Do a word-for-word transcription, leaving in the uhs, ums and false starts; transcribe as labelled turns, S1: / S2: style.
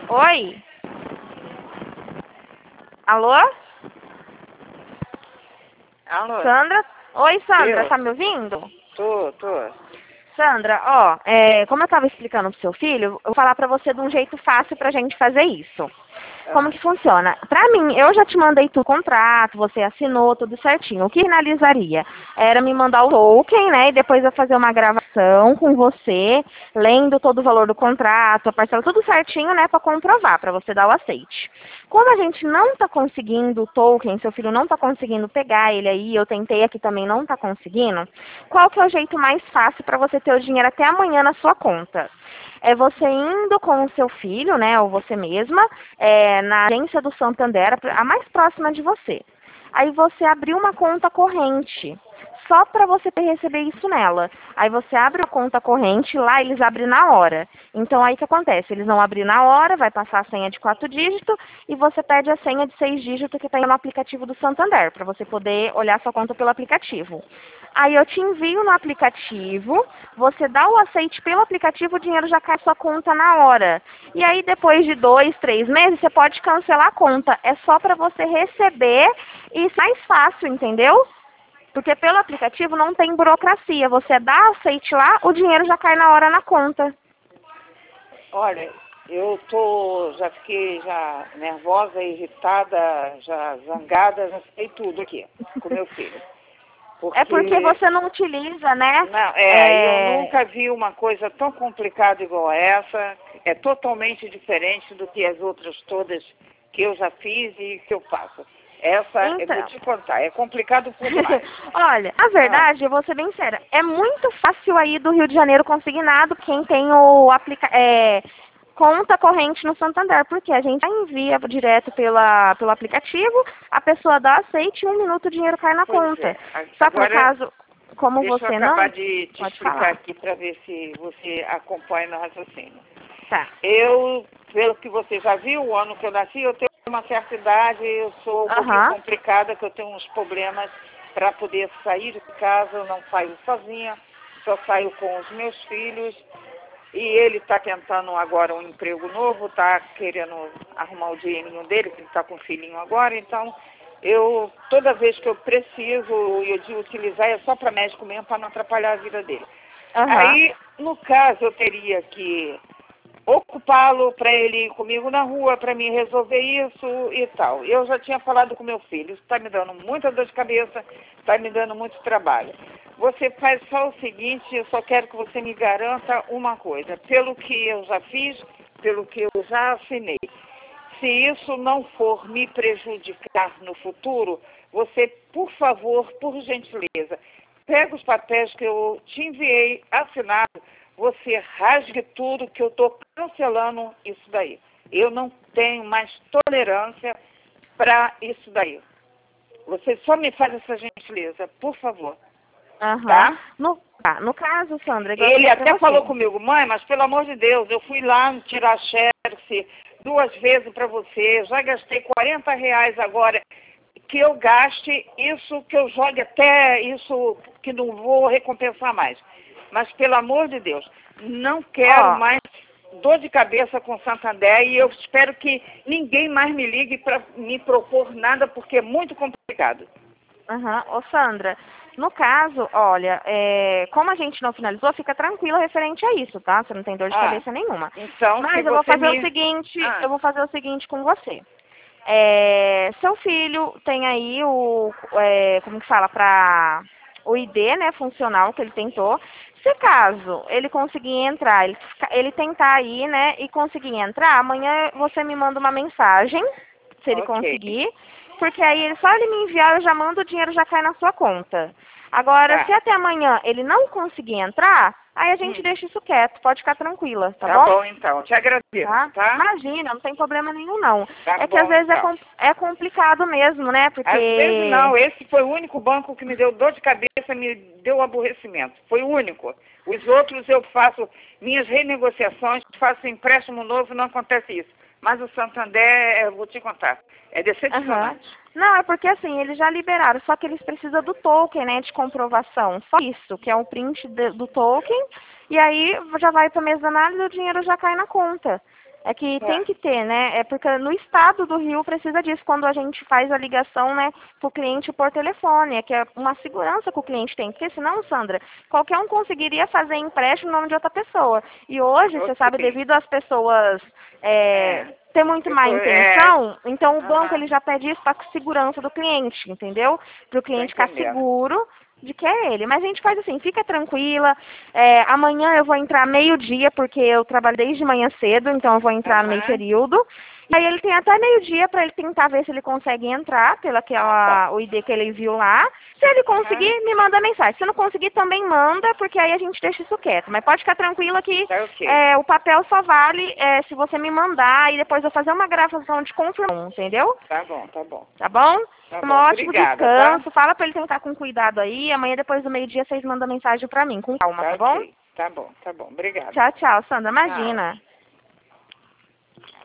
S1: Oi? Alô?
S2: Alô?
S1: Sandra? Oi, Sandra,
S2: Eu?
S1: tá me ouvindo?
S2: Tô, tô.
S1: Sandra, ó, é, como eu estava explicando pro seu filho, eu vou falar pra você de um jeito fácil pra gente fazer isso. Como
S2: Ah,
S1: que funciona? Pra mim, eu já te mandei tu contrato, você assinou tudo certinho. O que finalizaria era me mandar o token, né? E depois eu fazer uma gravação com você, lendo todo o valor do contrato, a parcela, tudo certinho, né? Pra comprovar, pra você dar o aceite. Como a gente não tá conseguindo o token, seu filho não tá conseguindo pegar ele aí, eu tentei aqui também, não tá conseguindo, qual que é o jeito mais fácil pra você ter o dinheiro até amanhã na sua conta? É você indo com o seu filho, né, ou você mesma, é, na agência do Santander, a mais próxima de você. Aí você abriu uma conta corrente, só para você receber isso nela. Aí você abre a conta corrente, lá eles abrem na hora. Então aí o que acontece? Eles vão abrir na hora, vai passar a senha de quatro dígitos e você pede a senha de seis dígitos que está no aplicativo do Santander, para você poder olhar sua conta pelo aplicativo. Aí eu te envio no aplicativo, você dá o aceite pelo aplicativo, o dinheiro já cai na sua conta na hora. E aí depois de dois, três meses, você pode cancelar a conta. É só para você receber e mais fácil, entendeu? Porque pelo aplicativo não tem burocracia. Você dá aceite lá, o dinheiro já cai na hora na conta.
S2: olha, eu tô, já fiquei já nervosa, irritada, já zangada, já sei tudo aqui com meu filho.
S1: É porque
S2: Porque,
S1: você não utiliza, né?
S2: não, é, eu
S1: É...
S2: nunca vi uma coisa tão complicada igual essa. É totalmente diferente do que as outras todas que eu já fiz e que eu faço. Essa, eu vou
S1: Então...
S2: te contar, é complicado por demais.
S1: Olha, na
S2: Ah,
S1: verdade, eu vou ser bem séria, é muito fácil aí do Rio de Janeiro consignado quem tem o aplica é, conta corrente no Santander, porque a gente envia direto pela, pelo aplicativo, a pessoa dá aceite e em um minuto o dinheiro cai na
S2: pois
S1: conta.
S2: é.
S1: Só que no
S2: Agora,
S1: caso, como
S2: deixa eu
S1: você
S2: acabar
S1: não,
S2: de te
S1: pode
S2: explicar
S1: falar.
S2: aqui para ver se você acompanha meu raciocínio.
S1: Tá.
S2: Eu, pelo que você já viu, o ano que eu nasci, eu tenho uma certa idade, eu sou um pouquinho
S1: Aham.
S2: complicada, que eu tenho uns problemas para poder sair de casa, eu não saio sozinha, só saio com os meus filhos. E ele está tentando agora um emprego novo, está querendo arrumar o dinheirinho dele, que ele está com um filhinho agora, então eu, toda vez que eu preciso eu de utilizar é só para médico mesmo, para não atrapalhar a vida dele.
S1: Aham.
S2: Aí, no caso, eu teria que ocupá-lo para ele ir comigo na rua, para mim resolver isso e tal. Eu já tinha falado com meu filho, isso está me dando muita dor de cabeça, está me dando muito trabalho. Você faz só o seguinte, eu só quero que você me garanta uma coisa, pelo que eu já fiz, pelo que eu já assinei. Se isso não for me prejudicar no futuro, você, por favor, por gentileza, pega os papéis que eu te enviei assinado, você rasgue tudo que eu estou cancelando isso daí. Eu não tenho mais tolerância para isso daí. Você só me faz essa gentileza, por favor,
S1: Aham.
S2: tá?
S1: No, tá. No caso, Sandra, igual eu
S2: Ele
S1: falei pra
S2: até falou
S1: você.
S2: comigo, mãe, mas pelo amor de Deus, eu fui lá tirar xerox duas vezes para você, já gastei quarenta reais agora, que eu gaste isso, que eu jogue até isso, que não vou recompensar mais. Mas pelo amor de Deus, não quero
S1: Ó,
S2: mais dor de cabeça com Santander e eu espero que ninguém mais me ligue para me propor nada, porque é muito complicado.
S1: aham. Ô, Sandra, no caso, olha, é, como a gente não finalizou, fica tranquila referente a isso, tá? Você não tem dor de
S2: Ah,
S1: cabeça nenhuma.
S2: então se
S1: Mas eu vou
S2: você
S1: fazer o
S2: me...
S1: seguinte,
S2: Ah,
S1: eu vou fazer o seguinte com você. É, seu filho tem aí o, é, como que fala, para o I D, né, funcional que ele tentou. Se caso ele conseguir entrar, ele, ele tentar aí, né, e conseguir entrar, amanhã você me manda uma mensagem, se ele
S2: ok,
S1: conseguir, porque aí ele, só ele me enviar, eu já mando o dinheiro, já cai na sua conta. Agora, se
S2: tá.
S1: até amanhã ele não conseguir entrar, aí a gente
S2: Hum,
S1: deixa isso quieto, pode ficar tranquila, tá
S2: tá
S1: bom?
S2: bom então, te
S1: Tá?
S2: agradeço, tá?
S1: Imagina, não tem problema nenhum não.
S2: Tá
S1: É que às
S2: bom
S1: vezes é,
S2: então.
S1: com- é complicado mesmo, né?
S2: Às vezes
S1: Porque.
S2: não, esse foi o único banco que me deu dor de cabeça, me deu aborrecimento. Foi o único. Os outros eu faço minhas renegociações, faço empréstimo novo, não acontece isso. Mas o Santander, eu vou te contar, é
S1: Aham.
S2: decepcionante.
S1: Não, é porque assim, eles já liberaram, só que eles precisam do token, né, de comprovação. Só isso, que é um print de- do token, e aí já vai para a mesa de análise e o dinheiro já cai na conta. É que
S2: É.
S1: tem que ter, né? É porque no estado do Rio precisa disso quando a gente faz a ligação, né, para o cliente por telefone. É que é uma segurança que o cliente tem. Porque senão, Sandra, qualquer um conseguiria fazer empréstimo no nome de outra pessoa. E hoje, você
S2: Ok.
S1: sabe, devido às pessoas é,
S2: É.
S1: ter muito
S2: Eu
S1: má
S2: tô- é.
S1: intenção, então o banco
S2: Aham.
S1: ele já pede isso para segurança do cliente, entendeu? Para o
S2: Tô
S1: cliente ficar
S2: entendendo.
S1: seguro de que é ele. Mas a gente faz assim, fica tranquila. É, amanhã eu vou entrar meio-dia, porque eu trabalho desde manhã cedo, então eu vou entrar no meio
S2: Aham.
S1: período. E aí ele tem até meio-dia para ele tentar ver se ele consegue entrar pela
S2: Ah,
S1: aquela,
S2: tá.
S1: o I D que ele viu lá. Se ele conseguir,
S2: Aham.
S1: me manda mensagem. Se não conseguir, também manda, porque aí a gente deixa isso quieto. Mas pode ficar tranquila que
S2: Tá ok.
S1: é, o papel só vale é, se você me mandar e depois eu fazer uma gravação de confirmação, entendeu?
S2: Tá bom, tá bom.
S1: Tá bom?
S2: Tá
S1: Um
S2: bom.
S1: ótimo
S2: Obrigada, tá?
S1: descanso. Fala pra ele tentar com cuidado aí. Amanhã, depois do meio-dia, vocês mandam mensagem pra mim, com calma,
S2: Tá
S1: tá bom?
S2: ok. Tá bom, tá bom. Obrigada.
S1: Tchau, tchau, Sandra.
S2: Tchau.
S1: Imagina.